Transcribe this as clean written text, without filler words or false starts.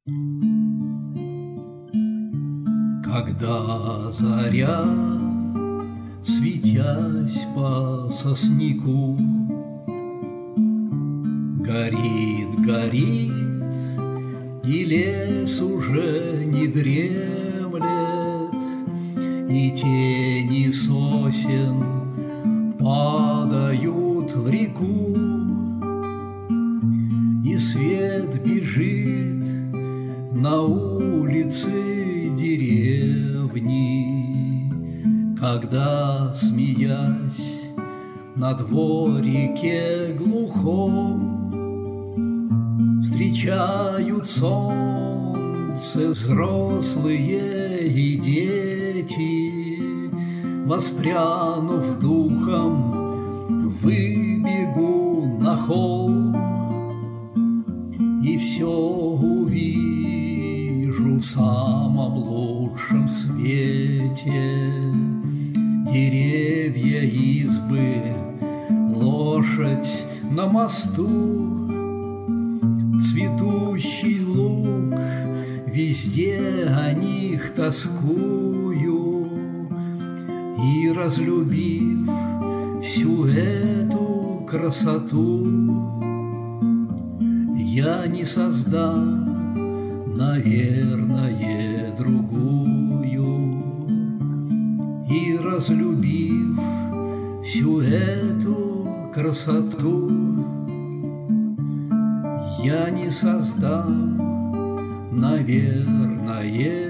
Когда заря, светясь по сосняку, горит, горит, и лес уже не дремлет, и тени сосен падают в реку, и свет бежит на улицы деревни, когда, смеясь, на дворике глухом встречают солнце взрослые и дети, воспрянув духом, выбегу на холм и все увижу в самом лучшем свете. Деревья, избы, лошадь на мосту, цветущий луг, везде о них тоскую. И, разлюбив всю эту красоту, я не создам, наверное, другую. И, разлюбив всю эту красоту, я не создам, наверное,